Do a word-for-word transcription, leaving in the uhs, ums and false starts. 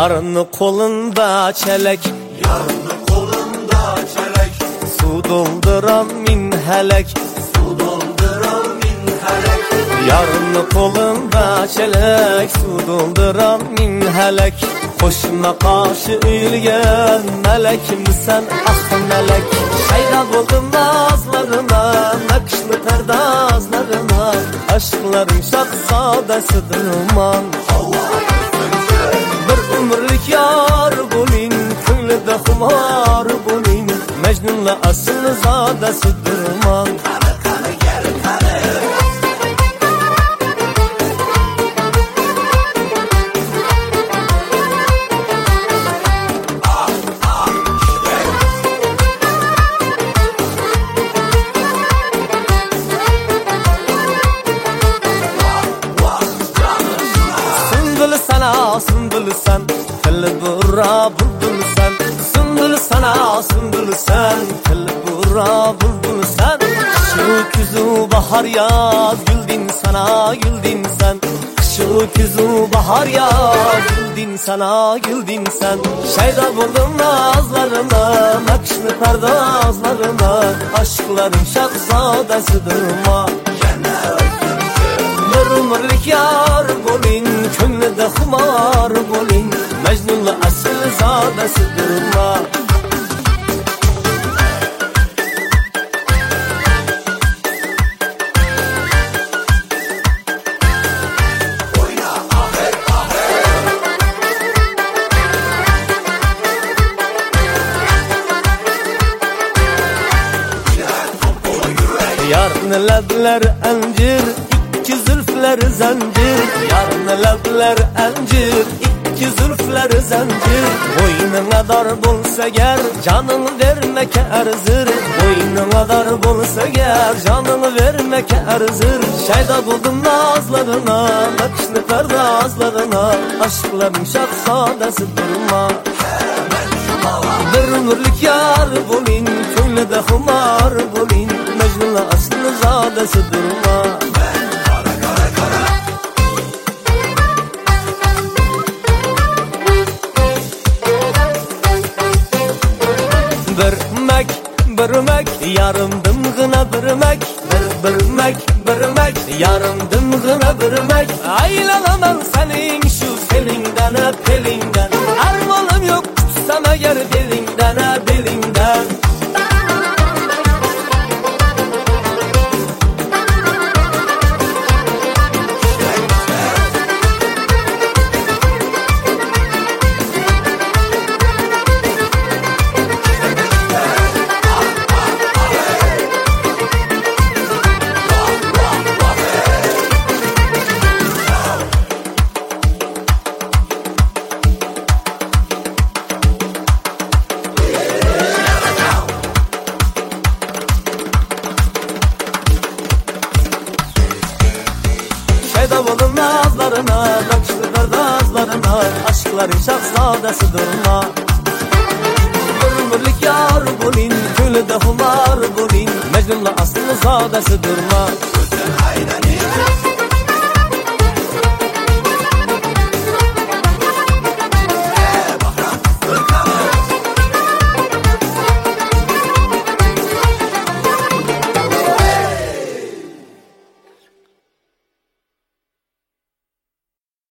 Yarını kolunda çelek, yarını kolunda çelek, su dolduran min helek, su dolduran min helek. Yarını kolunda çelek, su dolduran min helek. Koşuna karşı eğilgen melek misen ah melek. Şayda buldum nazlarına, nakışlı perdazlarına, aşkların şahzadesidirman. Bir ömürlük yar bulin, könlüde humar bulin, Mecnun'la asıl zadesidirman. Kanı kanı gel kanı. Sümbül sen, tel bura buldun sen. Sümbül sana, sümbül sen, tel bura buldun sen. Şu küzü bahar yaz, güldün sana, güldün sen. Şu küzü bahar yaz, güldün sana, güldün sen. Şeyda buldum nazlarına, nakışlı perdazlarına, aşkların şahzadesidirma. Bir ömürlük yar bulin, könlüde humar bulin, Mecnun'la asıl zadesidirma. Oyna aher aher. Yarın ledler encir, İki zülfler zincir, yarın ledler encir, iki zülfler zincir. Boynuna dar bulsa ger, canını vermek erzir. Boynuna dar bulsa ger, canını vermek erzir. Şeyda buldum nazlarına, nakışlı perdazlarına, aşkların şahzadesidirma. Bir ömürlük yar bulin, könlüde humar bulin, Mecnun'la aslı zadesidirma. Birmek, birmek, yarımdım gına birmek. Bir birmek, birmek, yarımdım gına birmek. Aylanamam senin şu selinden, pelinden. Armalım yok tutsam eğer belinden, belinden. Şeyda buldum nazlarına, nakışlı perdazlarına, aşkların şahzadesidirma. Bir ömürlük yar bulin, könlüde humar bulin, Mecnun'la aslı zadesidirma.